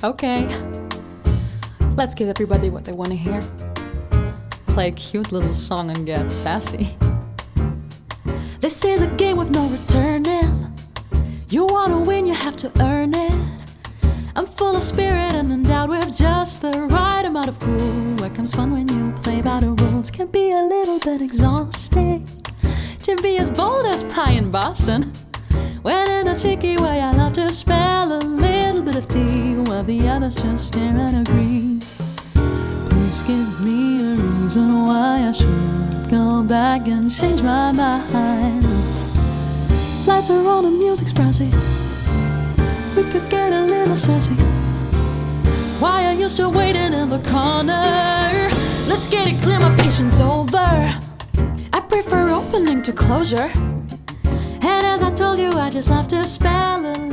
Okay, let's give everybody what they want to hear. Play a cute little song and get sassy. This is a game with no returning. You wanna win, you have to earn it. I'm full of spirit and endowed with just the right amount of cool. Where comes fun when you play by the rules? Can be a little bit exhausting to be as bold as pie in Boston. When in a cheeky way I love to spell a little bit of tea while the others just stare and agree. Please give me a reason why I should go back and change my mind. Lights are on and music's brassy. We could get a little sassy. Why are you still waiting in the corner? Let's get it clear, my patience over. I prefer opening to closure. And as I told you, I just love to spell a